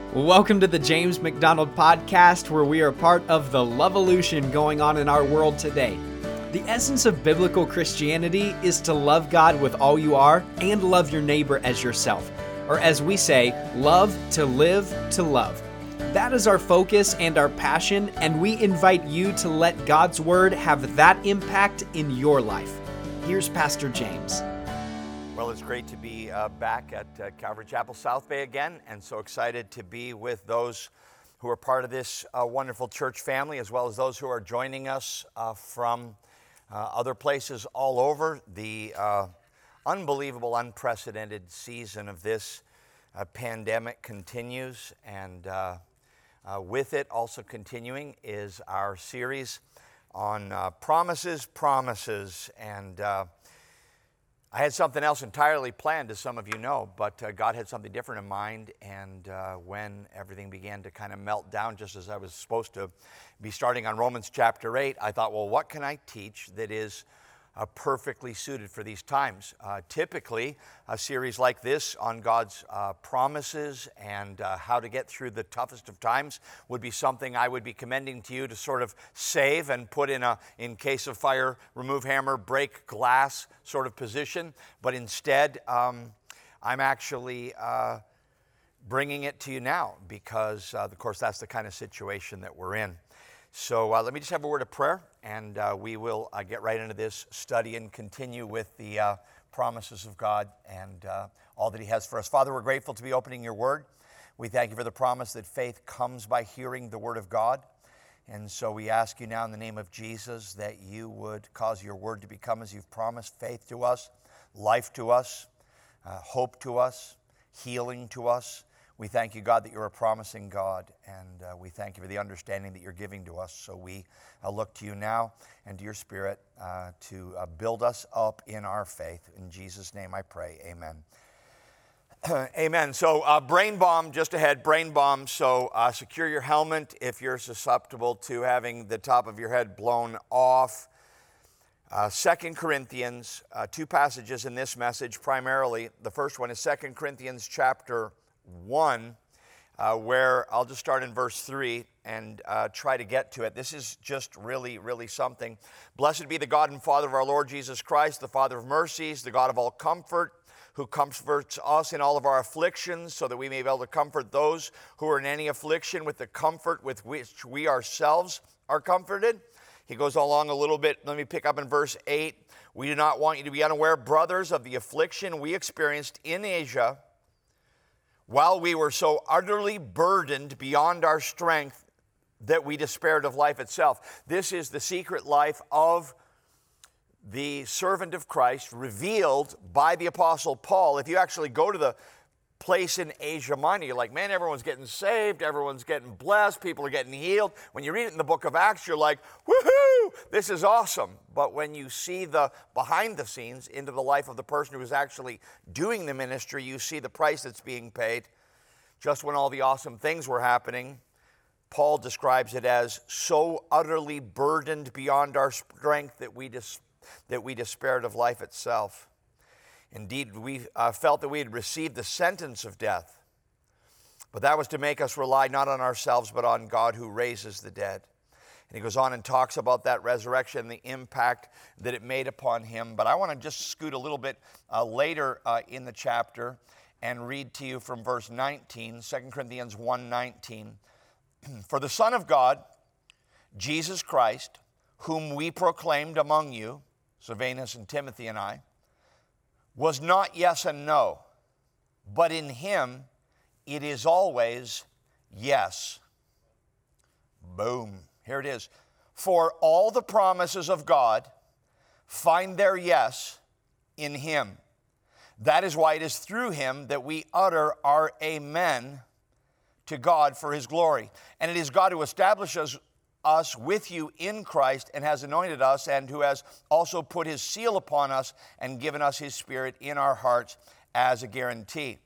Welcome to the James McDonald Podcast, where we are part of the Loveolution going on in our world today. The essence of biblical Christianity is to love God with all you are and love your neighbor as yourself. Or as we say, love to live to love. That is our focus and our passion, and we invite you to let God's Word have that impact in your life. Here's Pastor James. Well, it's great to be back at Calvary Chapel South Bay again, and so excited to be with those who are part of this wonderful church family, as well as those who are joining us from other places all over. The unbelievable, unprecedented season of this pandemic continues, and with it also continuing is our series on promises, and I had something else entirely planned, as some of you know, but God had something different in mind, and when everything began to kind of melt down, just as I was supposed to be starting on Romans chapter 8, I thought, well, what can I teach that is perfectly suited for these times? Typically, a series like this on God's promises and how to get through the toughest of times would be something I would be commending to you to sort of save and put in case of fire, remove hammer, break glass sort of position. But instead, I'm actually bringing it to you now because, of course, that's the kind of situation that we're in. So let me just have a word of prayer, and we will get right into this study and continue with the promises of God and all that He has for us. Father, we're grateful to be opening Your Word. We thank You for the promise that faith comes by hearing the Word of God. And so we ask You now in the name of Jesus that You would cause Your Word to become, as You've promised, faith to us, life to us, hope to us, healing to us. We thank You, God, that You're a promising God, and we thank You for the understanding that You're giving to us. So we look to You now and to Your Spirit to build us up in our faith. In Jesus' name I pray, amen. Amen. So brain bomb just ahead, brain bomb. So secure your helmet if you're susceptible to having the top of your head blown off. 2 Corinthians, two passages in this message primarily. The first one is 2 Corinthians chapter 1, where I'll just start in verse 3 and try to get to it. This is just really, really something. Blessed be the God and Father of our Lord Jesus Christ, the Father of mercies, the God of all comfort, who comforts us in all of our afflictions, so that we may be able to comfort those who are in any affliction with the comfort with which we ourselves are comforted. He goes along a little bit. Let me pick up in verse 8. We do not want you to be unaware, brothers, of the affliction we experienced in Asia, while we were so utterly burdened beyond our strength that we despaired of life itself. This is the secret life of the servant of Christ revealed by the Apostle Paul. If you actually go to the place in Asia Minor, you're like, man, everyone's getting saved, everyone's getting blessed, people are getting healed. When you read it in the book of Acts, you're like, woohoo, this is awesome. But when you see the behind the scenes into the life of the person who is actually doing the ministry, you see the price that's being paid. Just when all the awesome things were happening, Paul describes it as so utterly burdened beyond our strength that we despaired of life itself. Indeed, we felt that we had received the sentence of death, but that was to make us rely not on ourselves, but on God who raises the dead. And he goes on and talks about that resurrection and the impact that it made upon him. But I want to just scoot a little bit later in the chapter and read to you from verse 19, 2 Corinthians 1:19. For the Son of God, Jesus Christ, whom we proclaimed among you, Silvanus and Timothy and I, was not yes and no, but in Him it is always yes. Boom. Here it is. For all the promises of God find their yes in Him. That is why it is through Him that we utter our amen to God for His glory. And it is God who establishes us with you in Christ and has anointed us, and who has also put His seal upon us and given us His Spirit in our hearts as a guarantee.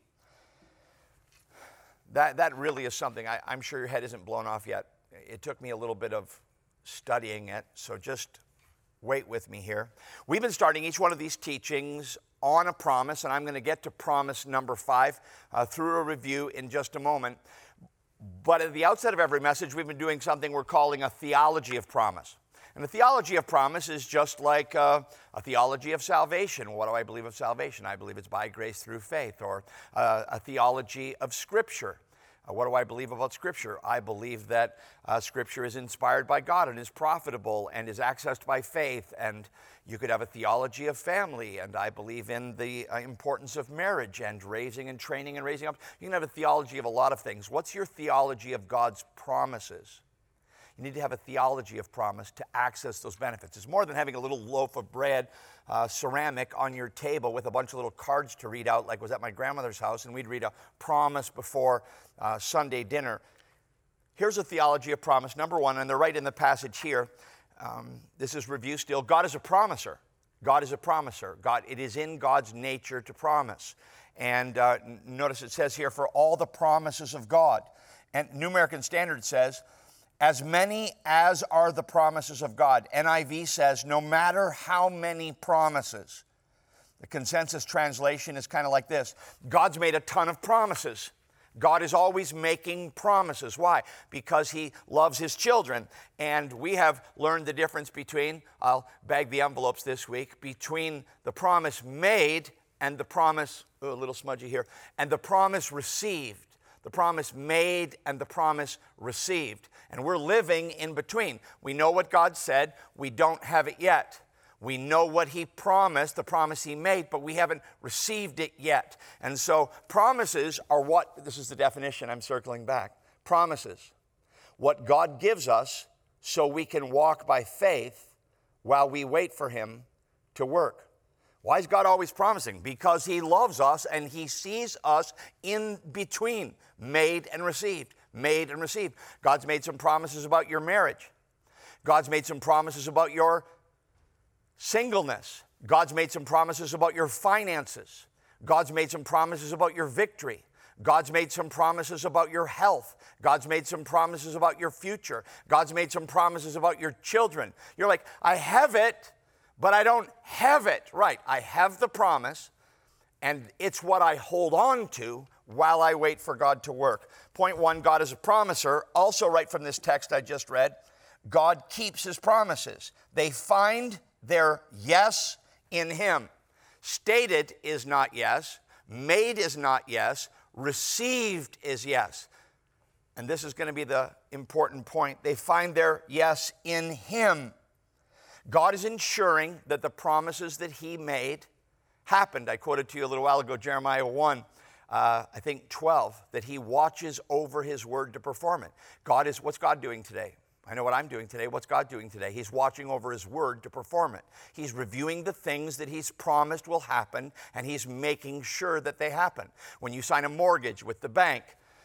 That really is something. I'm sure your head isn't blown off yet. It took me a little bit of studying it, so just wait with me here. We've been starting each one of these teachings on a promise, and I'm going to get to promise number 5 through a review in just a moment. But at the outset of every message, we've been doing something we're calling a theology of promise. And the theology of promise is just like a theology of salvation. What do I believe of salvation? I believe it's by grace through faith. Or a theology of Scripture. What do I believe about Scripture? I believe that Scripture is inspired by God and is profitable and is accessed by faith. And you could have a theology of family, and I believe in the importance of marriage and raising and training and raising up. You can have a theology of a lot of things. What's your theology of God's promises? You need to have a theology of promise to access those benefits. It's more than having a little loaf of bread, ceramic, on your table with a bunch of little cards to read out, like was at my grandmother's house, and we'd read a promise before Sunday dinner. Here's a theology of promise. Number one, and they're right in the passage here. This is review still. God is a promiser. God is a promiser. It is in God's nature to promise. And notice it says here, for all the promises of God. And New American Standard says, as many as are the promises of God. NIV says, no matter how many promises. The Consensus translation is kind of like this. God's made a ton of promises. God is always making promises. Why? Because He loves His children. And we have learned the difference between, I'll bag the envelopes this week, between the promise made and the promise, a little smudgy here, and the promise received. The promise made and the promise received. And we're living in between. We know what God said. We don't have it yet. We know what He promised, the promise He made, but we haven't received it yet. And so promises are what, this is the definition I'm circling back. Promises. What God gives us so we can walk by faith while we wait for Him to work. Why is God always promising? Because He loves us and He sees us in between, made and received, made and received. God's made some promises about your marriage. God's made some promises about your singleness. God's made some promises about your finances. God's made some promises about your victory. God's made some promises about your health. God's made some promises about your future. God's made some promises about your children. You're like, I have it, but I don't have it. Right, I have the promise, and it's what I hold on to while I wait for God to work. Point one, God is a promiser. Also right from this text I just read, God keeps His promises. They find their yes in Him. Stated is not yes. Made is not yes. Received is yes. And this is going to be the important point. They find their yes in Him. God is ensuring that the promises that He made happened. I quoted to you a little while ago, Jeremiah 1, I think 12, that He watches over His word to perform it. What's God doing today? I know what I'm doing today. What's God doing today? He's watching over His word to perform it. He's reviewing the things that He's promised will happen, and He's making sure that they happen. When you sign a mortgage with the bank,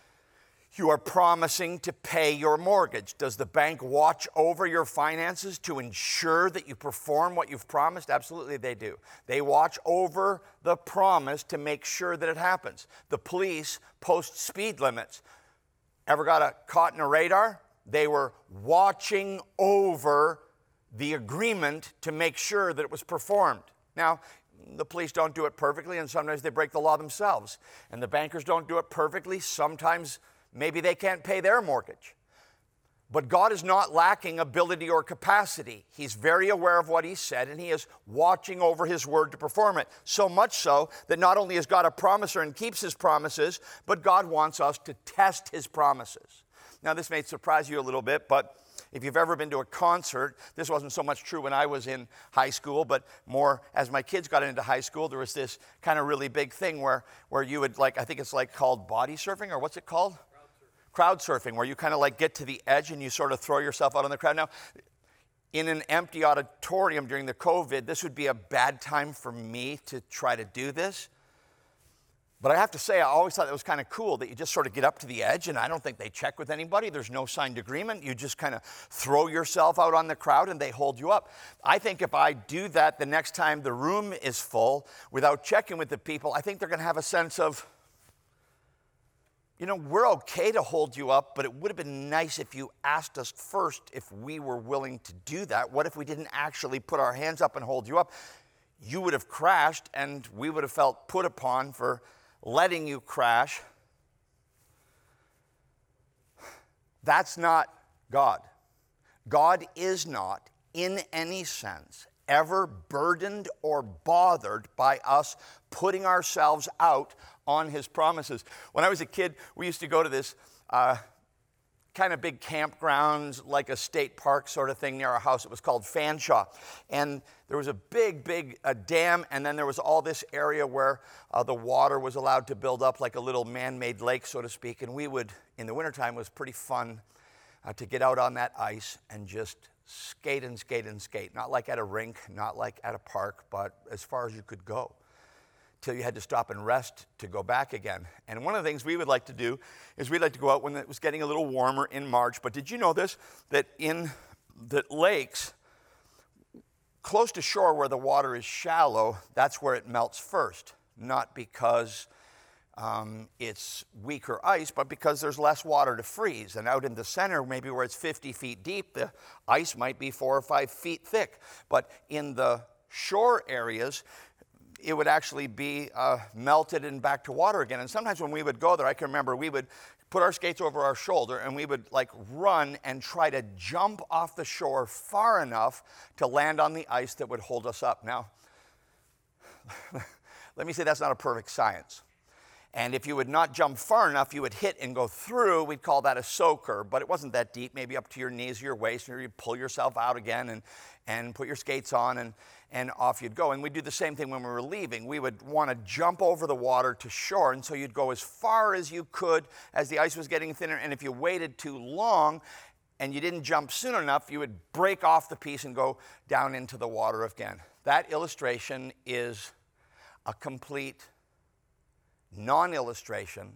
you are promising to pay your mortgage. Does the bank watch over your finances to ensure that you perform what you've promised? Absolutely they do. They watch over the promise to make sure that it happens. The police post speed limits. Ever got caught in a radar? They were watching over the agreement to make sure that it was performed. Now, the police don't do it perfectly, and sometimes they break the law themselves. And the bankers don't do it perfectly. Sometimes maybe they can't pay their mortgage. But God is not lacking ability or capacity. He's very aware of what He said, and He is watching over His word to perform it. So much so that not only is God a promiser and keeps His promises, but God wants us to test His promises. Now, this may surprise you a little bit, but if you've ever been to a concert, this wasn't so much true when I was in high school, but more as my kids got into high school, there was this kind of really big thing where you would, like, I think it's like called body surfing, or what's it called? Crowd surfing, where you kind of like get to the edge and you sort of throw yourself out on the crowd. Now, in an empty auditorium during the COVID, this would be a bad time for me to try to do this. But I have to say, I always thought it was kind of cool that you just sort of get up to the edge, and I don't think they check with anybody. There's no signed agreement. You just kind of throw yourself out on the crowd, and they hold you up. I think if I do that the next time the room is full without checking with the people, I think they're going to have a sense of, we're okay to hold you up, but it would have been nice if you asked us first if we were willing to do that. What if we didn't actually put our hands up and hold you up? You would have crashed, and we would have felt put upon for letting you crash. That's not God. God is not, in any sense, ever burdened or bothered by us putting ourselves out on his promises. When I was a kid, we used to go to this kind of big campgrounds, like a state park sort of thing near our house. It was called Fanshawe. And there was a big dam, and then there was all this area where the water was allowed to build up like a little man-made lake, so to speak. And we would, in the wintertime, it was pretty fun to get out on that ice and just skate and skate and skate. Not like at a rink, not like at a park, but as far as you could go, till you had to stop and rest to go back again. And one of the things we would like to do is we'd like to go out when it was getting a little warmer in March. But did you know this? That in the lakes, close to shore where the water is shallow, that's where it melts first. Not because it's weaker ice, but because there's less water to freeze. And out in the center, maybe where it's 50 feet deep, the ice might be 4 or 5 feet thick. But in the shore areas, it would actually be melted and back to water again. And sometimes when we would go there, I can remember we would put our skates over our shoulder and we would like run and try to jump off the shore far enough to land on the ice that would hold us up. Now, let me say that's not a perfect science. And if you would not jump far enough, you would hit and go through. We'd call that a soaker, but it wasn't that deep, maybe up to your knees or your waist, or you'd pull yourself out again and put your skates on and off you'd go. And we'd do the same thing when we were leaving. We would want to jump over the water to shore, and so you'd go as far as you could as the ice was getting thinner, and if you waited too long and you didn't jump soon enough, you would break off the piece and go down into the water again. That illustration is a complete non-illustration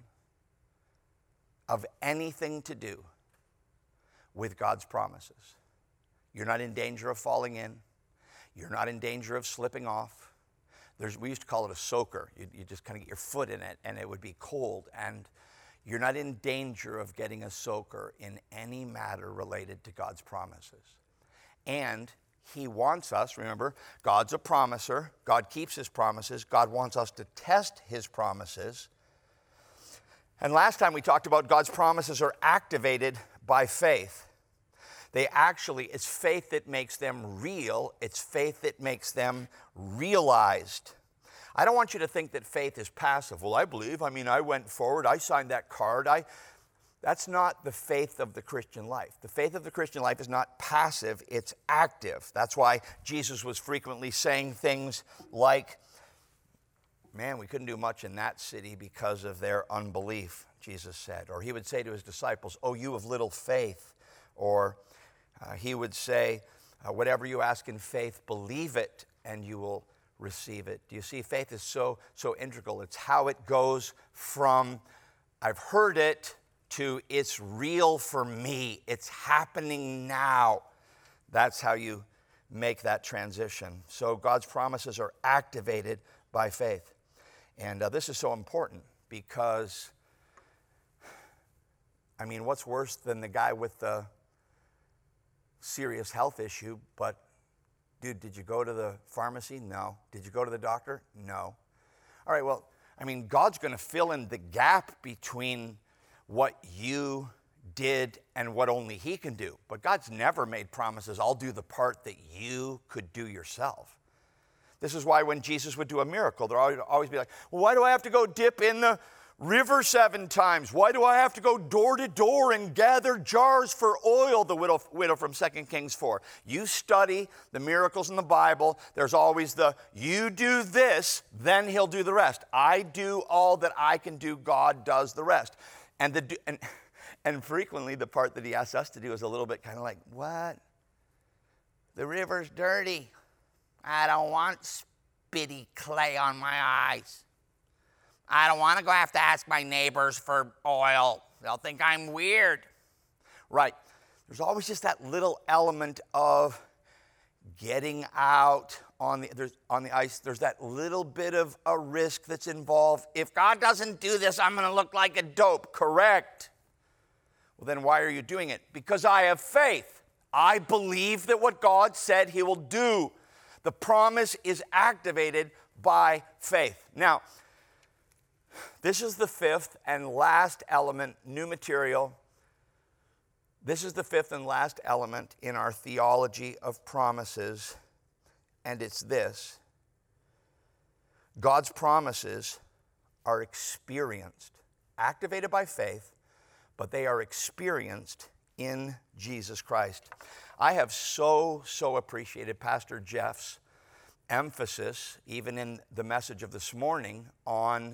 of anything to do with God's promises. You're not in danger of falling in. You're not in danger of slipping off. We used to call it a soaker. You just kind of get your foot in it and it would be cold. And you're not in danger of getting a soaker in any matter related to God's promises. And he wants us, remember, God's a promiser. God keeps his promises. God wants us to test his promises. And last time we talked about God's promises are activated by faith. It's faith that makes them real. It's faith that makes them realized. I don't want you to think that faith is passive. Well, I believe. I went forward. I signed that card. That's not the faith of the Christian life. The faith of the Christian life is not passive, it's active. That's why Jesus was frequently saying things like, man, we couldn't do much in that city because of their unbelief, Jesus said. Or he would say to his disciples, oh, you of little faith. Or he would say, whatever you ask in faith, believe it and you will receive it. Do you see? Faith is so integral. It's how it goes from, I've heard it, to it's real for me. It's happening now. That's how you make that transition. So God's promises are activated by faith. And this is so important because, what's worse than the guy with the serious health issue? But, dude, did you go to the pharmacy? No. Did you go to the doctor? No. All right, well, God's going to fill in the gap between what you did and what only he can do. But God's never made promises, I'll do the part that you could do yourself. This is why when Jesus would do a miracle, there'd always be like, well, why do I have to go dip in the river 7 times? Why do I have to go door to door and gather jars for oil? The widow from 2 Kings 4. You study the miracles in the Bible, there's always you do this, then he'll do the rest. I do all that I can do, God does the rest. And frequently the part that he asks us to do is a little bit kind of like, what? The river's dirty. I don't want spitty clay on my eyes. I don't want to go have to ask my neighbors for oil. They'll think I'm weird. Right. There's always just that little element of getting out on the ice. There's that little bit of a risk that's involved. If God doesn't do this, I'm going to look like a dope. Correct. Well, then why are you doing it? Because I have faith. I believe that what God said he will do. The promise is activated by faith. Now, this is the 5th and last element, new material. This is the fifth and last element in our theology of promises, and it's this. God's promises are experienced, activated by faith, but they are experienced in Jesus Christ. I have so appreciated Pastor Jeff's emphasis, even in the message of this morning, on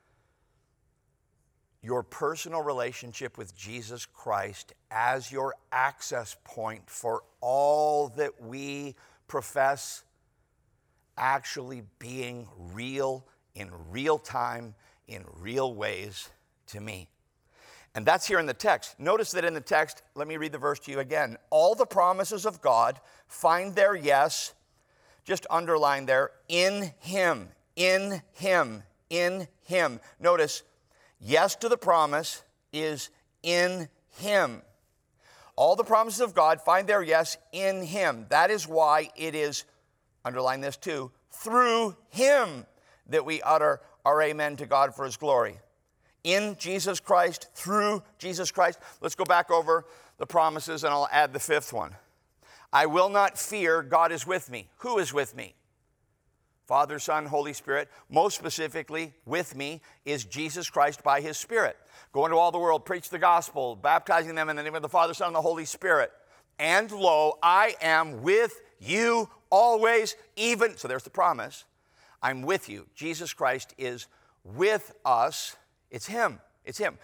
your personal relationship with Jesus Christ as your access point for all that we profess actually being real, in real time, in real ways to me. And that's here in the text. Notice that in the text, let me read the verse to you again. All the promises of God find their yes, just underline there, in Him, in Him, in Him. Notice, yes to the promise is in Him. All the promises of God find their yes in Him. That is why it is, underline this too, through Him that we utter our amen to God for His glory. In Jesus Christ, through Jesus Christ. Let's go back over the promises and I'll add the fifth one. I will not fear, God is with me. Who is with me? Father, Son, Holy Spirit. Most specifically, with me is Jesus Christ by His Spirit. Go into all the world, preach the gospel, baptizing them in the name of the Father, Son, and the Holy Spirit. And lo, I am with you always, even, so there's the promise, I'm with you. Jesus Christ is with us. It's Him. It's Him.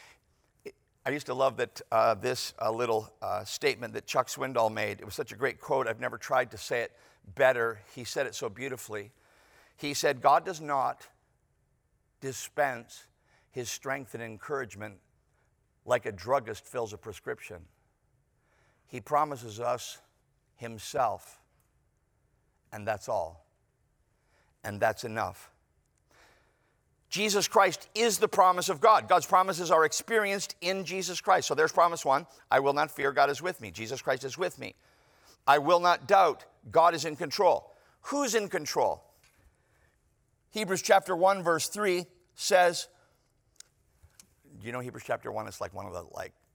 I used to love that this little statement that Chuck Swindoll made. It was such a great quote. I've never tried to say it better. He said it so beautifully. He said, God does not dispense His strength and encouragement like a druggist fills a prescription. He promises us Himself, and that's all. And that's enough. Jesus Christ is the promise of God. God's promises are experienced in Jesus Christ. So there's promise one. I will not fear, God is with me. Jesus Christ is with me. I will not doubt, God is in control. Who's in control? Hebrews chapter 1 verse 3 says, do you know Hebrews chapter 1 is like one of the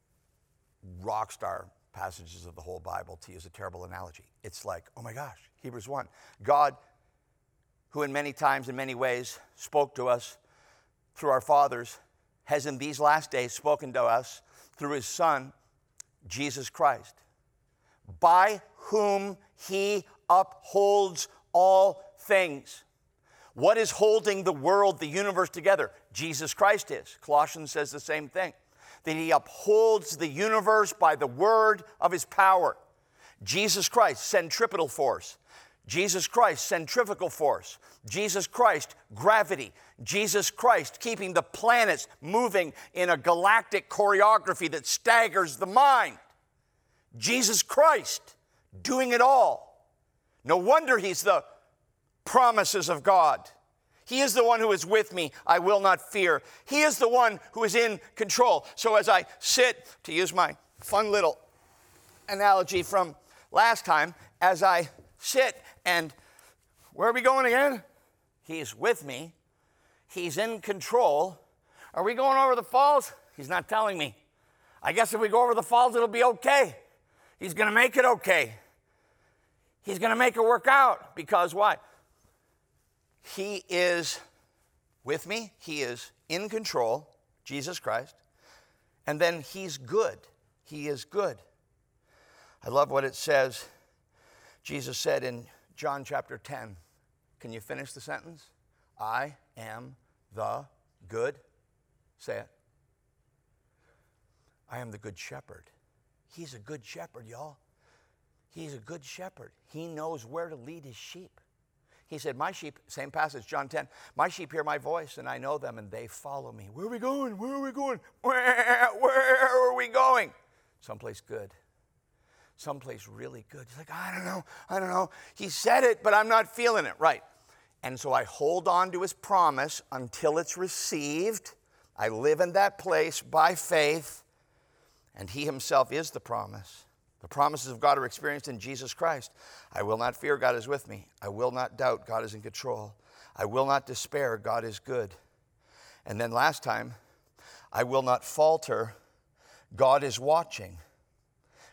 rock star passages of the whole Bible, to use a terrible analogy. It's like, oh my gosh, Hebrews 1. God, who in many times, in many ways, spoke to us through our fathers, has in these last days spoken to us through His Son, Jesus Christ, by whom He upholds all things. What is holding the world, the universe together? Jesus Christ is. Colossians says the same thing, that He upholds the universe by the word of His power. Jesus Christ, centripetal force. Jesus Christ, centrifugal force. Jesus Christ, gravity. Jesus Christ, keeping the planets moving in a galactic choreography that staggers the mind. Jesus Christ, doing it all. No wonder He's the promises of God. He is the one who is with me. I will not fear. He is the one who is in control. So as I sit, to use my fun little analogy from last time, as I sit and, where are we going again? He's with me. He's in control. Are we going over the falls? He's not telling me. I guess if we go over the falls, it'll be okay. He's going to make it okay. He's going to make it work out. Because why? He is with me. He is in control, Jesus Christ. And then He's good. He is good. I love what it says. Jesus said in John chapter 10. Can you finish the sentence? I am the good. Say it. I am the good shepherd. He's a good shepherd, y'all. He's a good shepherd. He knows where to lead His sheep. He said, my sheep, same passage, John 10, my sheep hear my voice and I know them and they follow me. Where are we going? Where are we going? Where are we going? Someplace good. Someplace really good. He's like, I don't know. He said it, but I'm not feeling it. Right. And so I hold on to His promise until it's received. I live in that place by faith, and He Himself is the promise. The promises of God are experienced in Jesus Christ. I will not fear, God is with me. I will not doubt, God is in control. I will not despair, God is good. And then last time, I will not falter, God is watching.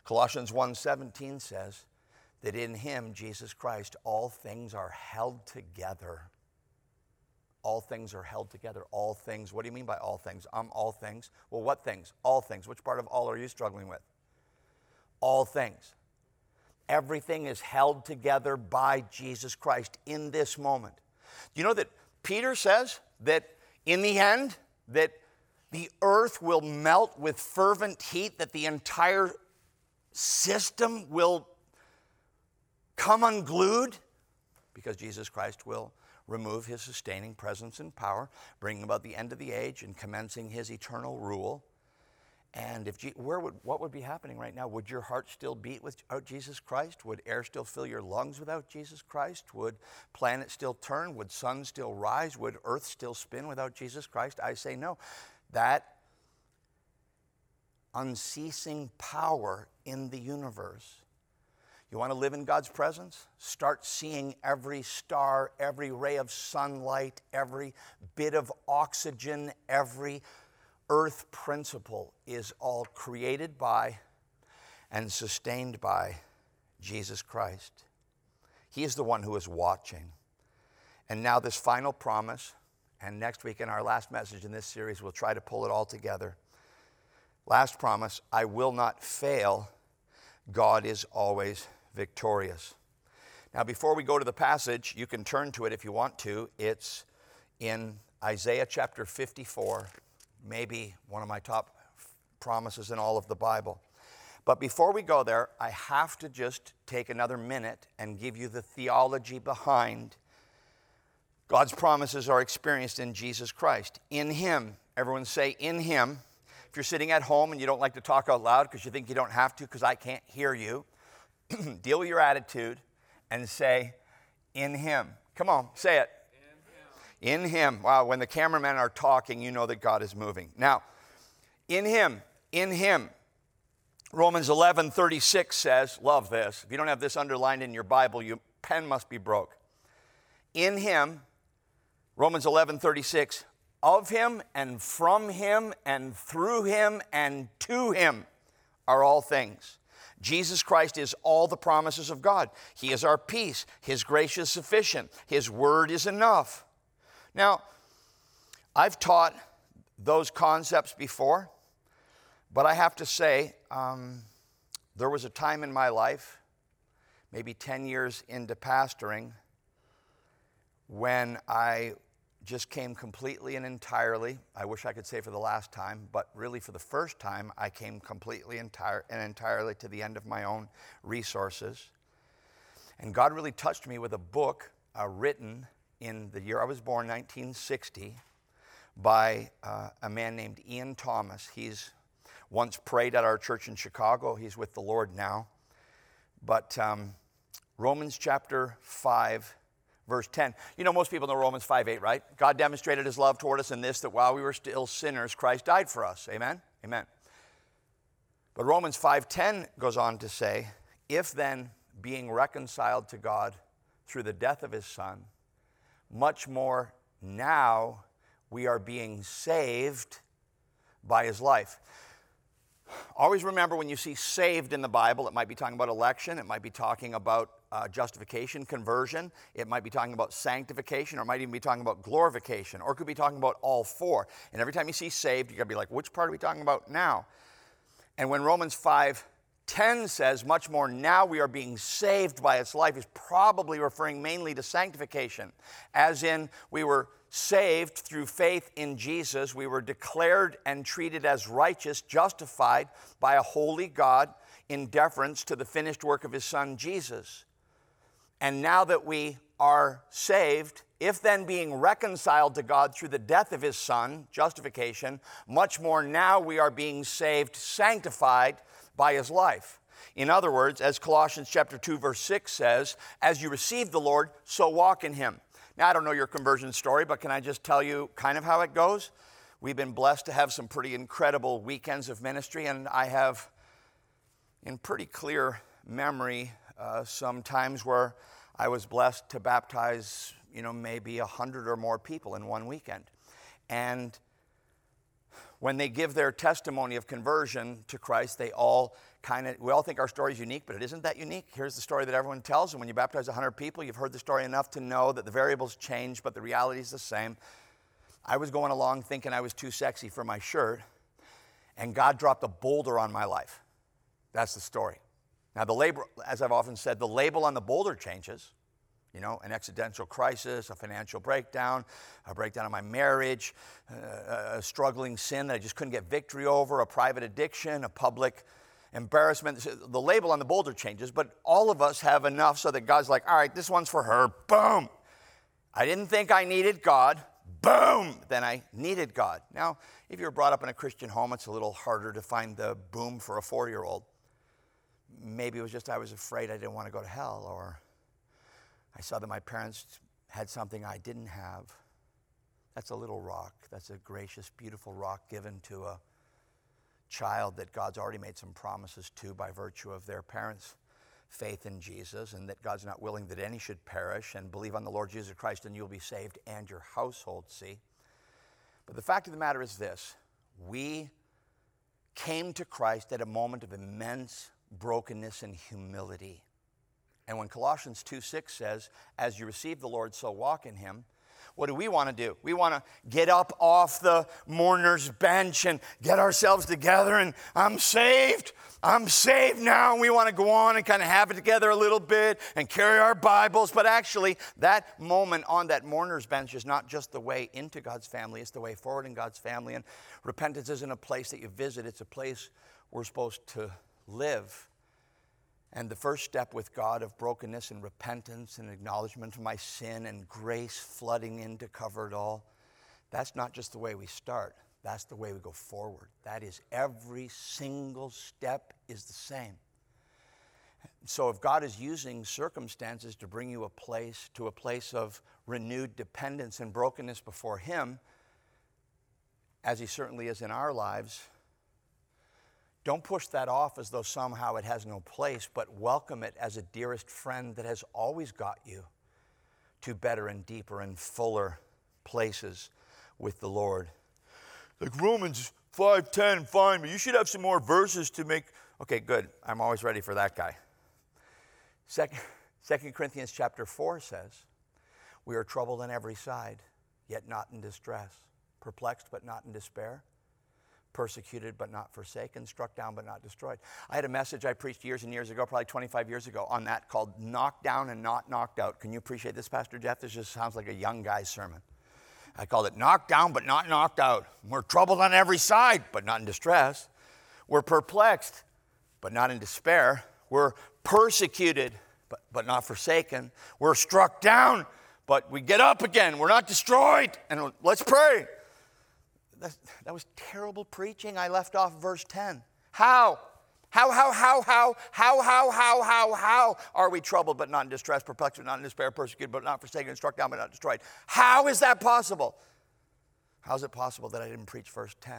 Colossians 1:17 says that in him, Jesus Christ, all things are held together. All things are held together. All things. What do you mean by all things? All things. Well, what things? All things. Which part of all are you struggling with? All things. Everything is held together by Jesus Christ in this moment. Do you know that Peter says that in the end, that the earth will melt with fervent heat, that the entire system will come unglued? Because Jesus Christ will remove his sustaining presence and power, bringing about the end of the age and commencing his eternal rule. And what would be happening right now? Would your heart still beat without Jesus Christ? Would air still fill your lungs without Jesus Christ? Would planets still turn? Would sun still rise? Would earth still spin without Jesus Christ? I say no. That unceasing power in the universe. You want to live in God's presence? Start seeing every star, every ray of sunlight, every bit of oxygen, every earth principle is all created by and sustained by Jesus Christ. He is the one who is watching. And now this final promise, and next week in our last message in this series, we'll try to pull it all together. Last promise, I will not fail. God is always victorious. Now, before we go to the passage, you can turn to it if you want to. It's in Isaiah chapter 54, maybe one of my top promises in all of the Bible. But before we go there, I have to just take another minute and give you the theology behind God's promises are experienced in Jesus Christ. In him, everyone say, in him. If you're sitting at home and you don't like to talk out loud because you think you don't have to because I can't hear you, deal with your attitude and say, in him. Come on, say it. In him. Wow, when the cameramen are talking, you know that God is moving. Now, in him. Romans 11:36 says, love this. If you don't have this underlined in your Bible, your pen must be broke. In him, Romans 11:36, of him and from him and through him and to him are all things. Jesus Christ is all the promises of God. He is our peace. His grace is sufficient. His word is enough. Now, I've taught those concepts before, but I have to say, there was a time in my life, maybe 10 years into pastoring, when I just came completely and entirely, I wish I could say for the last time, but really for the first time, I came completely and entirely to the end of my own resources. And God really touched me with a book written in the year I was born, 1960, by a man named Ian Thomas. He's once prayed at our church in Chicago. He's with the Lord now. But Romans chapter 5, verse 10. You know, most people know Romans 5:8, right? God demonstrated his love toward us in this, that while we were still sinners, Christ died for us. Amen? Amen. But Romans 5:10 goes on to say, if then, being reconciled to God through the death of his Son, much more now we are being saved by his life. Always remember, when you see saved in the Bible, it might be talking about election, it might be talking about justification, conversion, it might be talking about sanctification, or it might even be talking about glorification, or it could be talking about all four. And every time you see saved, you got to be like, which part are we talking about now? And when Romans 5:10 says, much more now we are being saved by its life, is probably referring mainly to sanctification, as in we were saved through faith in Jesus. We were declared and treated as righteous, justified by a holy God in deference to the finished work of his Son, Jesus. And now that we are saved, if then being reconciled to God through the death of his Son, justification, much more now we are being saved, sanctified by his life. In other words, as Colossians chapter 2, verse 6 says, as you receive the Lord, so walk in him. Now, I don't know your conversion story, but can I just tell you kind of how it goes? We've been blessed to have some pretty incredible weekends of ministry, and I have, in pretty clear memory, some times where I was blessed to baptize, maybe 100 or more people in one weekend. And when they give their testimony of conversion to Christ, we all think our story is unique, but it isn't that unique. Here's the story that everyone tells, and when you baptize 100 people, you've heard the story enough to know that the variables change, but the reality is the same. I was going along thinking I was too sexy for my shirt, and God dropped a boulder on my life. That's the story. Now, the label, as I've often said, the label on the boulder changes. You know, an existential crisis, a financial breakdown, a breakdown of my marriage, a struggling sin that I just couldn't get victory over, a private addiction, a public embarrassment. The label on the boulder changes, but all of us have enough so that God's like, all right, this one's for her. Boom. I didn't think I needed God. Boom. Then I needed God. Now, if you were brought up in a Christian home, it's a little harder to find the boom for a 4-year-old. Maybe it was just I was afraid I didn't want to go to hell, or I saw that my parents had something I didn't have. That's a little rock. That's a gracious, beautiful rock given to a child that God's already made some promises to by virtue of their parents' faith in Jesus, and that God's not willing that any should perish, and believe on the Lord Jesus Christ and you'll be saved and your household, see? But the fact of the matter is this: we came to Christ at a moment of immense brokenness and humility. And when Colossians 2:6 says, as you receive the Lord, so walk in him, what do? We want to get up off the mourner's bench and get ourselves together, and I'm saved now. And we want to go on and kind of have it together a little bit and carry our Bibles. But actually, that moment on that mourner's bench is not just the way into God's family, it's the way forward in God's family. And repentance isn't a place that you visit, it's a place we're supposed to live. And the first step with God of brokenness and repentance and acknowledgement of my sin and grace flooding in to cover it all, that's not just the way we start. That's the way we go forward. That is, every single step is the same. So if God is using circumstances to bring you to a place of renewed dependence and brokenness before him, as he certainly is in our lives, don't push that off as though somehow it has no place, but welcome it as a dearest friend that has always got you to better and deeper and fuller places with the Lord. Like Romans 5:10, fine, but you should have some more verses to make. Okay, good. I'm always ready for that guy. 2 Corinthians chapter 4 says, we are troubled on every side, yet not in distress, perplexed but not in despair, persecuted but not forsaken, struck down but not destroyed. I had a message I preached years and years ago, probably 25 years ago, on that called Knocked Down and Not Knocked Out. Can you appreciate this, Pastor Jeff? This just sounds like a young guy's sermon. I called it Knocked Down but Not Knocked Out. We're troubled on every side, but not in distress. We're perplexed, but not in despair. We're persecuted, but not forsaken. We're struck down, but we get up again. We're not destroyed. And let's pray. That was terrible preaching. I left off verse 10. How are we troubled but not in distress, perplexed but not in despair, persecuted but not forsaken, struck down but not destroyed? How is that possible? How is it possible that I didn't preach verse 10?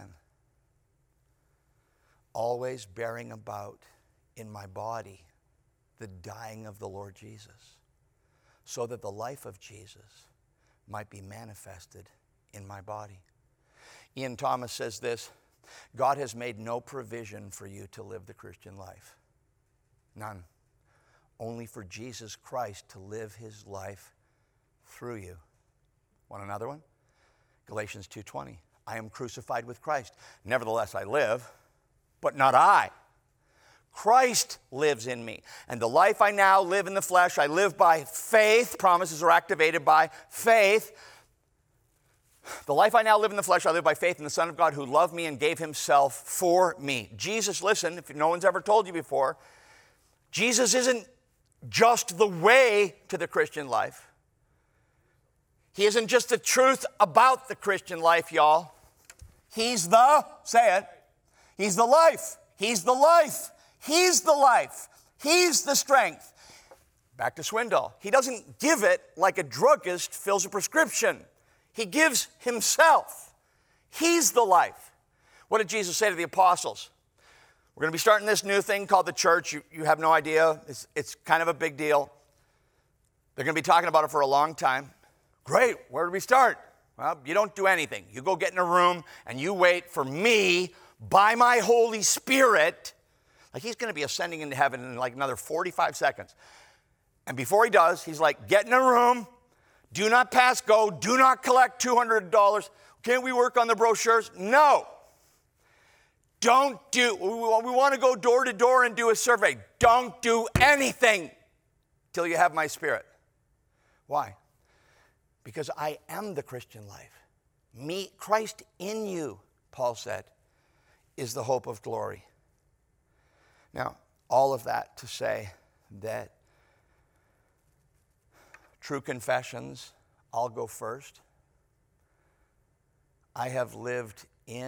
Always bearing about in my body the dying of the Lord Jesus, so that the life of Jesus might be manifested in my body. Ian Thomas says this: God has made no provision for you to live the Christian life. None. Only for Jesus Christ to live his life through you. Want another one? Galatians 2:20. I am crucified with Christ. Nevertheless I live, but not I. Christ lives in me. And the life I now live in the flesh, I live by faith. Promises are activated by faith. The life I now live in the flesh, I live by faith in the Son of God who loved me and gave himself for me. Jesus, listen, if no one's ever told you before, Jesus isn't just the way to the Christian life. He isn't just the truth about the Christian life, y'all. He's the, say it, he's the life. He's the life. He's the life. He's the strength. Back to Swindoll. He doesn't give it like a druggist fills a prescription. He gives himself. He's the life. What did Jesus say to the apostles? We're going to be starting this new thing called the church. You have no idea. It's kind of a big deal. They're going to be talking about it for a long time. Great. Where do we start? Well, you don't do anything. You go get in a room and you wait for me by my Holy Spirit. Like he's going to be ascending into heaven in like another 45 seconds. And before he does, he's like, get in a room. Do not pass go. Do not collect $200. Can't we work on the brochures? No. Don't do, we want to go door to door and do a survey. Don't do anything till you have my Spirit. Why? Because I am the Christian life. Me, Christ in you, Paul said, is the hope of glory. Now, all of that to say that true confessions, I'll go first. I have lived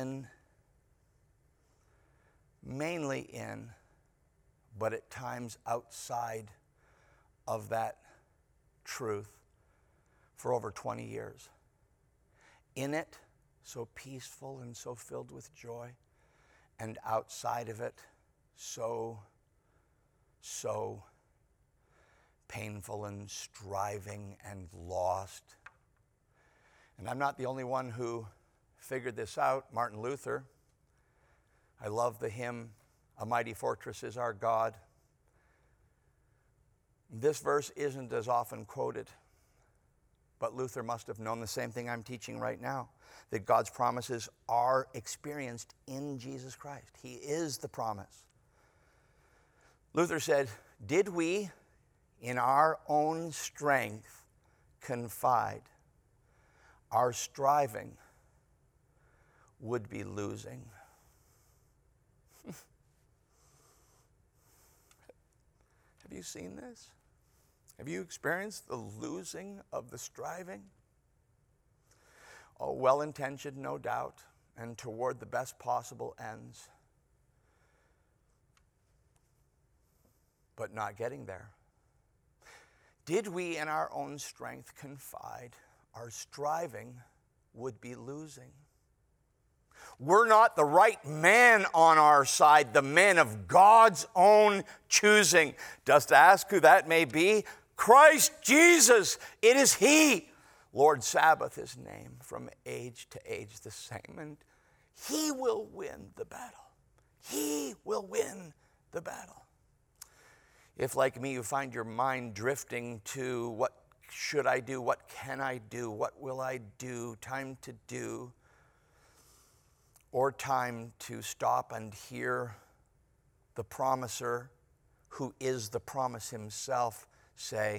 mainly in, but at times outside of that truth for over 20 years. In it, so peaceful and so filled with joy, and outside of it, so painful and striving and lost. And I'm not the only one who figured this out. Martin Luther, I love the hymn, "A Mighty Fortress is Our God." This verse isn't as often quoted, but Luther must have known the same thing I'm teaching right now, that God's promises are experienced in Jesus Christ. He is the promise. Luther said, did we in our own strength confide, our striving would be losing. Have you seen this? Have you experienced the losing of the striving? Oh, well-intentioned, no doubt, and toward the best possible ends, but not getting there. Did we in our own strength confide, our striving would be losing. We're not the right man on our side, the man of God's own choosing. Just ask who that may be. Christ Jesus, it is He. Lord Sabaoth, His name, from age to age the same. And He will win the battle. He will win the battle. If, like me, you find your mind drifting to what should I do, what can I do, what will I do, time to do, or time to stop and hear the promiser, who is the promise himself, say,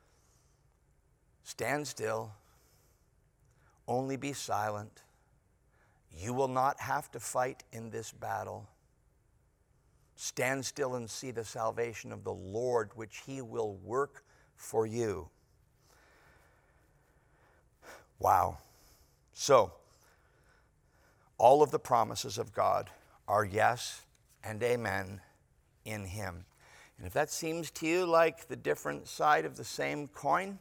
stand still, only be silent. You will not have to fight in this battle. Stand still and see the salvation of the Lord, which He will work for you. Wow. So, all of the promises of God are yes and amen in Him. And if that seems to you like the different side of the same coin,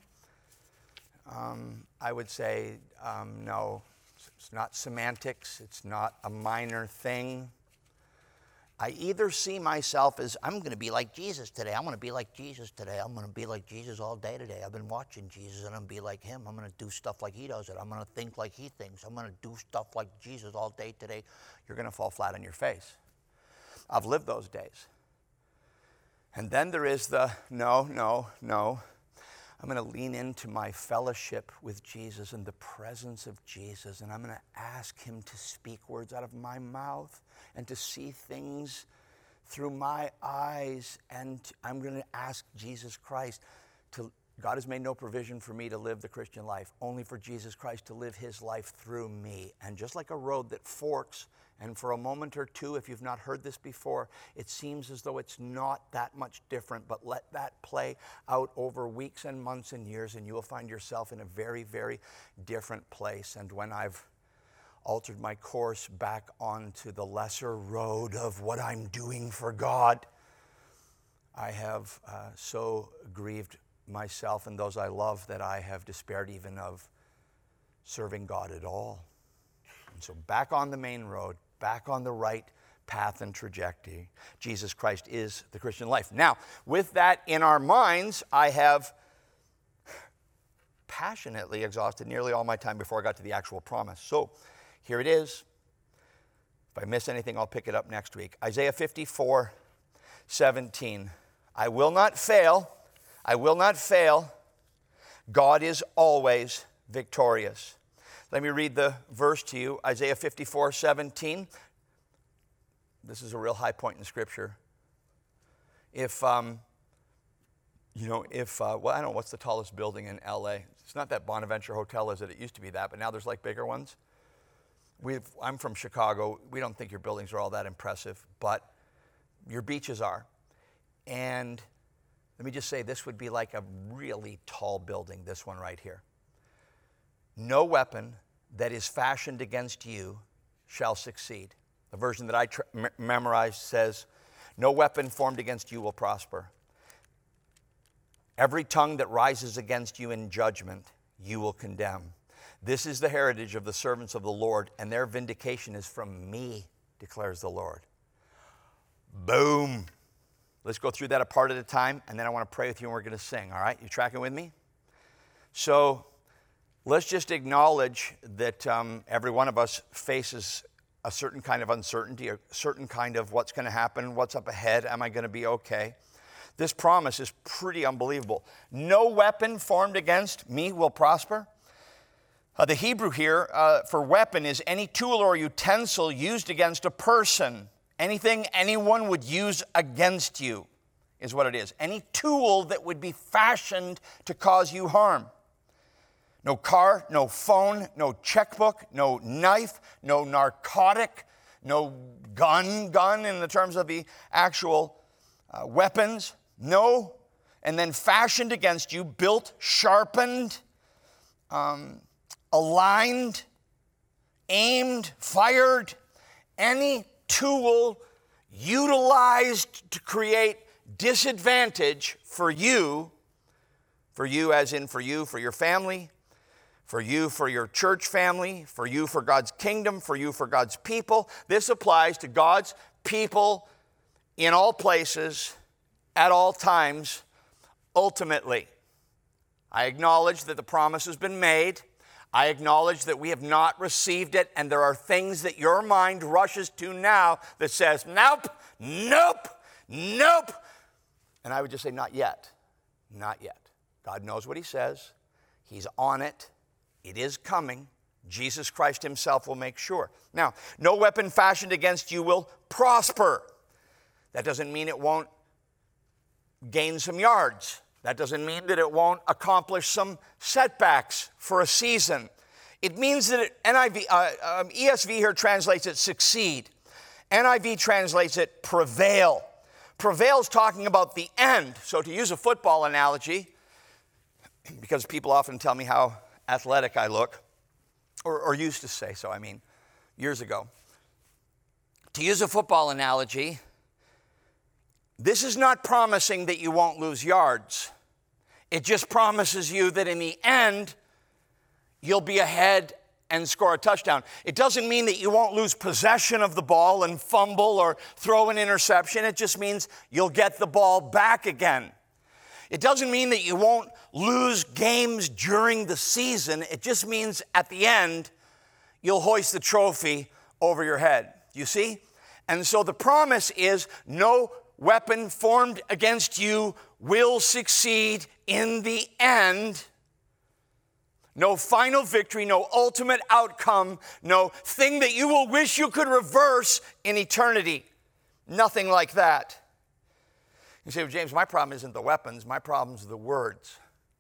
I would say no. It's not semantics. It's not a minor thing. I either see myself as, I'm going to be like Jesus today. I'm going to be like Jesus today. I'm going to be like Jesus all day today. I've been watching Jesus and I'm going to be like Him. I'm going to do stuff like He does it. I'm going to think like He thinks. I'm going to do stuff like Jesus all day today. You're going to fall flat on your face. I've lived those days. And then there is the no. I'm going to lean into my fellowship with Jesus and the presence of Jesus, and I'm going to ask Him to speak words out of my mouth and to see things through my eyes, and I'm going to ask Jesus Christ to, God has made no provision for me to live the Christian life, only for Jesus Christ to live His life through me. And just like a road that forks, and for a moment or two, if you've not heard this before, it seems as though it's not that much different, but let that play out over weeks and months and years, and you will find yourself in a very, very different place. And when I've altered my course back onto the lesser road of what I'm doing for God, I have so grieved myself and those I love that I have despaired even of serving God at all. And so back on the main road, back on the right path and trajectory. Jesus Christ is the Christian life. Now, with that in our minds, I have passionately exhausted nearly all my time before I got to the actual promise. So here it is. If I miss anything, I'll pick it up next week. Isaiah 54:17. I will not fail. I will not fail. God is always victorious. Let me read the verse to you. Isaiah 54:17. This is a real high point in Scripture. If I don't know, what's the tallest building in LA? It's not that Bonaventure Hotel, is it? It used to be that, but now there's like bigger ones. I'm from Chicago. We don't think your buildings are all that impressive, but your beaches are. And let me just say, this would be like a really tall building, this one right here. No weapon that is fashioned against you shall succeed. The version that I memorized says, no weapon formed against you will prosper. Every tongue that rises against you in judgment, you will condemn. This is the heritage of the servants of the Lord, and their vindication is from me, declares the Lord. Boom. Let's go through that a part at a time, and then I want to pray with you, and we're going to sing, all right? You tracking with me? So let's just acknowledge that every one of us faces a certain kind of uncertainty, a certain kind of what's going to happen, what's up ahead, am I going to be okay? This promise is pretty unbelievable. No weapon formed against me will prosper. The Hebrew here for weapon is any tool or utensil used against a person. Anything anyone would use against you is what it is. Any tool that would be fashioned to cause you harm. No car, no phone, no checkbook, no knife, no narcotic, no gun in the terms of the actual weapons. No. And then fashioned against you, built, sharpened, aligned, aimed, fired. Any tool utilized to create disadvantage for you as in for you, for your family, for you, for your church family, for you, for God's kingdom, for you, for God's people. This applies to God's people in all places, at all times, ultimately. I acknowledge that the promise has been made. I acknowledge that we have not received it, and there are things that your mind rushes to now that says, nope, nope, nope. And I would just say, not yet, not yet. God knows what he says. He's on it. It is coming. Jesus Christ himself will make sure. Now, no weapon fashioned against you will prosper. That doesn't mean it won't gain some yards. That doesn't mean that it won't accomplish some setbacks for a season. It means that ESV here translates it succeed. NIV translates it prevail. Prevail is talking about the end. So to use a football analogy, because people often tell me how athletic I look, or used to say so, years ago. To use a football analogy, this is not promising that you won't lose yards. It just promises you that in the end, you'll be ahead and score a touchdown. It doesn't mean that you won't lose possession of the ball and fumble or throw an interception. It just means you'll get the ball back again. It doesn't mean that you won't lose games during the season. It just means at the end, you'll hoist the trophy over your head. You see? And so the promise is no weapon formed against you will succeed in the end. No final victory, no ultimate outcome, no thing that you will wish you could reverse in eternity. Nothing like that. You say, well, James, my problem isn't the weapons, my problem is the words.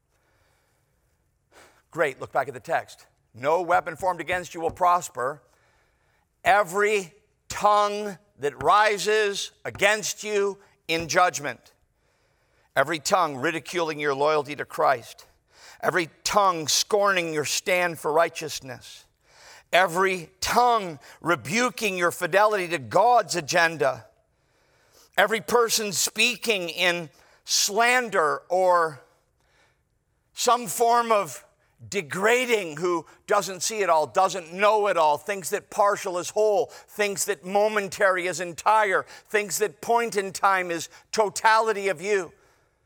Great, look back at the text. No weapon formed against you will prosper. Every tongue that rises against you in judgment. Every tongue ridiculing your loyalty to Christ. Every tongue scorning your stand for righteousness. Every tongue rebuking your fidelity to God's agenda. Every person speaking in slander or some form of degrading, who doesn't see it all, doesn't know it all, thinks that partial is whole, thinks that momentary is entire, thinks that point in time is totality of you.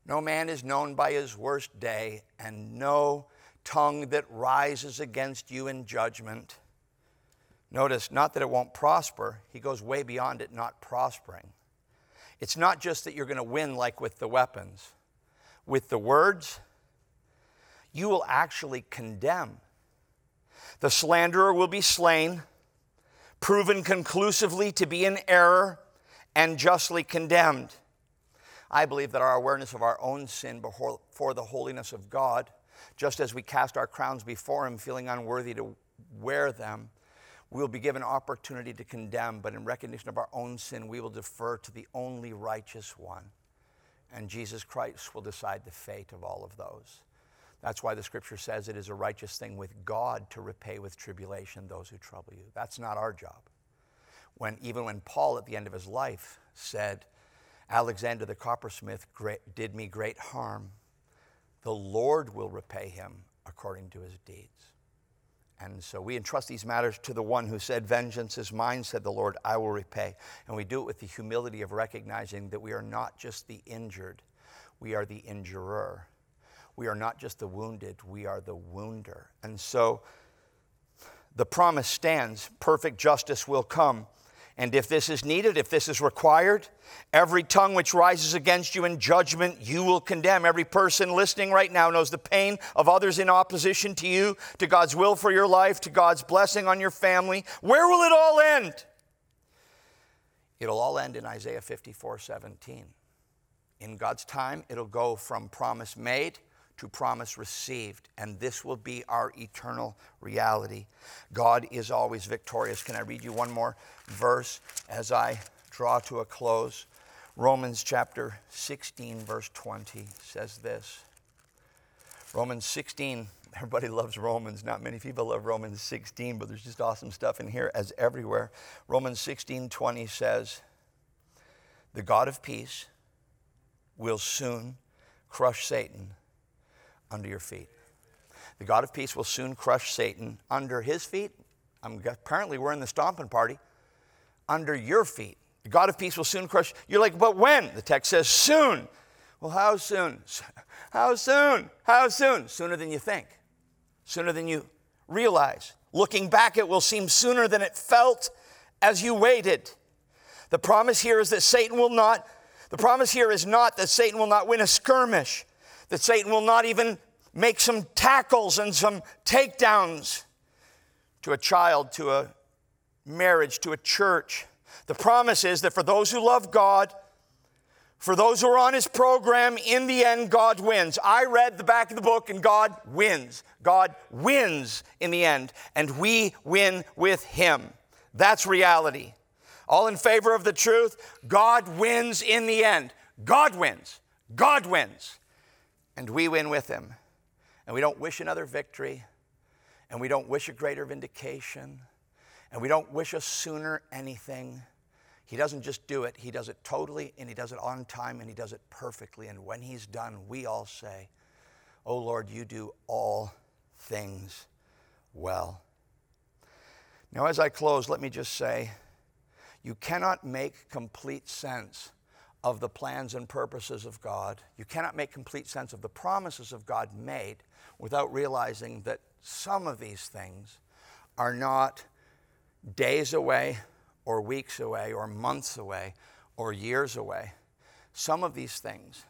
No man is known by his worst day, and no tongue that rises against you in judgment. Notice, not that it won't prosper. He goes way beyond it not prospering. It's not just that you're going to win like with the weapons. With the words, you will actually condemn. The slanderer will be slain, proven conclusively to be in error, and justly condemned. I believe that our awareness of our own sin before the holiness of God, just as we cast our crowns before Him, feeling unworthy to wear them, we will be given opportunity to condemn, but in recognition of our own sin, we will defer to the only righteous one. And Jesus Christ will decide the fate of all of those. That's why the Scripture says it is a righteous thing with God to repay with tribulation those who trouble you. That's not our job. Even when Paul at the end of his life said, Alexander the coppersmith did me great harm, the Lord will repay him according to his deeds. And so we entrust these matters to the one who said, vengeance is mine, said the Lord, I will repay. And we do it with the humility of recognizing that we are not just the injured, we are the injurer. We are not just the wounded, we are the wounder. And so the promise stands, perfect justice will come. And if this is needed, if this is required, every tongue which rises against you in judgment, you will condemn. Every person listening right now knows the pain of others in opposition to you, to God's will for your life, to God's blessing on your family. Where will it all end? It'll all end in Isaiah 54:17. In God's time, it'll go from promise made to promise received, and this will be our eternal reality. God is always victorious. Can I read you one more verse as I draw to a close? Romans chapter 16, verse 20 says this. Romans 16, everybody loves Romans. Not many people love Romans 16, but there's just awesome stuff in here as everywhere. Romans 16:20 says, the God of peace will soon crush Satan under your feet. The God of peace will soon crush Satan under his feet. Apparently we're in the stomping party. Under your feet. The God of peace will soon crush. You're like, but when? The text says soon. Well, how soon? How soon? How soon? Sooner than you think. Sooner than you realize. Looking back, it will seem sooner than it felt as you waited. The promise here is that Satan will not, the promise here is not that Satan will not win a skirmish. That Satan will not even make some tackles and some takedowns to a child, to a marriage, to a church. The promise is that for those who love God, for those who are on His program, in the end, God wins. I read the back of the book and God wins. God wins in the end, and we win with Him. That's reality. All in favor of the truth, God wins in the end. God wins. God wins. And we win with Him. And we don't wish another victory. And we don't wish a greater vindication. And we don't wish a sooner anything. He doesn't just do it. He does it totally, and He does it on time, and He does it perfectly. And when He's done, we all say, oh Lord, you do all things well. Now as I close, let me just say, you cannot make complete sense of the plans and purposes of God. You cannot make complete sense of the promises of God made without realizing that some of these things are not days away or weeks away or months away or years away. Some of these things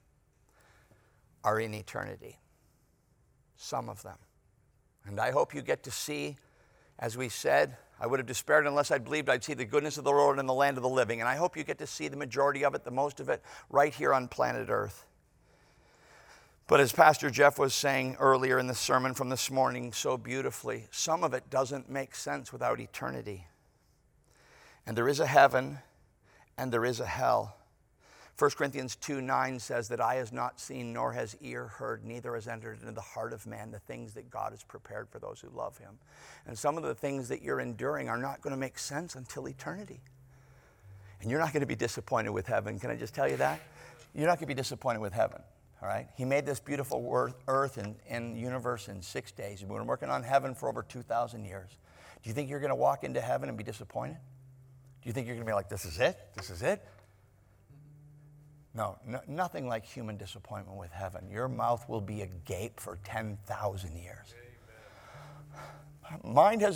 are in eternity. Some of them. And I hope you get to see, as we said, I would have despaired unless I believed I'd see the goodness of the Lord in the land of the living. And I hope you get to see the majority of it, the most of it, right here on planet Earth. But as Pastor Jeff was saying earlier in the sermon from this morning so beautifully, some of it doesn't make sense without eternity. And there is a heaven and there is a hell. 1 Corinthians 2:9 says that eye has not seen, nor has ear heard, neither has entered into the heart of man the things that God has prepared for those who love Him. And some of the things that you're enduring are not going to make sense until eternity. And you're not going to be disappointed with heaven. Can I just tell you that? You're not going to be disappointed with heaven, all right? He made this beautiful earth and universe in 6 days. We've been working on heaven for over 2,000 years. Do you think you're going to walk into heaven and be disappointed? Do you think you're going to be like, this is it? This is it? No, nothing like human disappointment with heaven. Your mouth will be agape for 10,000 years. Mind has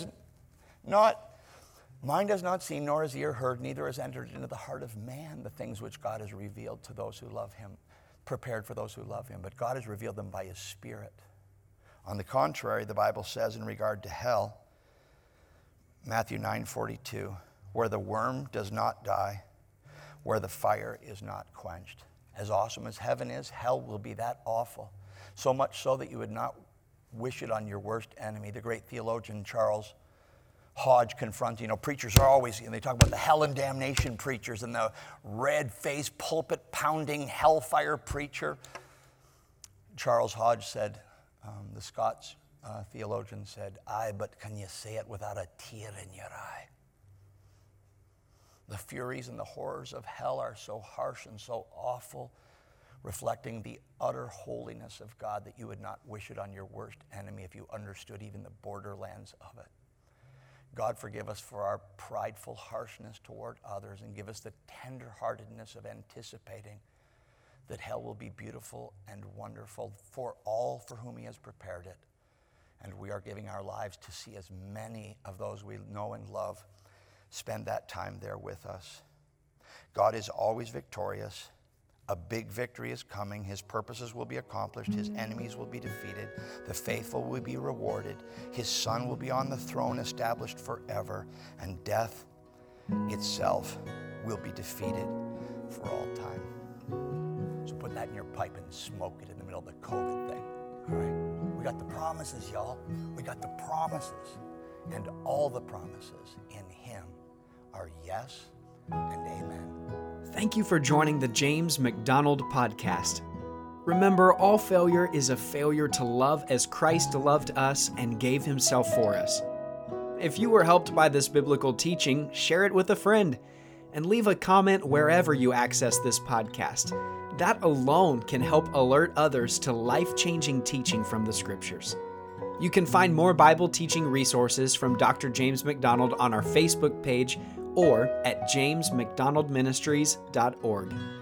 not seen, nor has ear heard, neither has entered into the heart of man the things which God has revealed to those who love him, prepared for those who love him. But God has revealed them by his Spirit. On the contrary, the Bible says in regard to hell, Matthew 9:42, where the worm does not die, where the fire is not quenched. As awesome as heaven is, hell will be that awful. So much so that you would not wish it on your worst enemy. The great theologian Charles Hodge confronts, preachers are always, they talk about the hell and damnation preachers and the red-faced, pulpit-pounding, hellfire preacher. Charles Hodge said, the Scots theologian said, "Aye, but can you say it without a tear in your eye?" The furies and the horrors of hell are so harsh and so awful, reflecting the utter holiness of God, that you would not wish it on your worst enemy if you understood even the borderlands of it. God forgive us for our prideful harshness toward others, and give us the tenderheartedness of anticipating that hell will be beautiful and wonderful for all for whom he has prepared it. And we are giving our lives to see as many of those we know and love spend that time there with us. God is always victorious. A big victory is coming. His purposes will be accomplished. His enemies will be defeated. The faithful will be rewarded. His Son will be on the throne, established forever. And death itself will be defeated for all time. So put that in your pipe and smoke it in the middle of the COVID thing. All right? We got the promises, y'all. We got the promises. And all the promises in him are yes and amen. Thank you for joining the James MacDonald Podcast. Remember, all failure is a failure to love as Christ loved us and gave himself for us. If you were helped by this biblical teaching, share it with a friend and leave a comment wherever you access this podcast. That alone can help alert others to life-changing teaching from the Scriptures. You can find more Bible teaching resources from Dr. James MacDonald on our Facebook page or at jamesmacdonaldministries.org.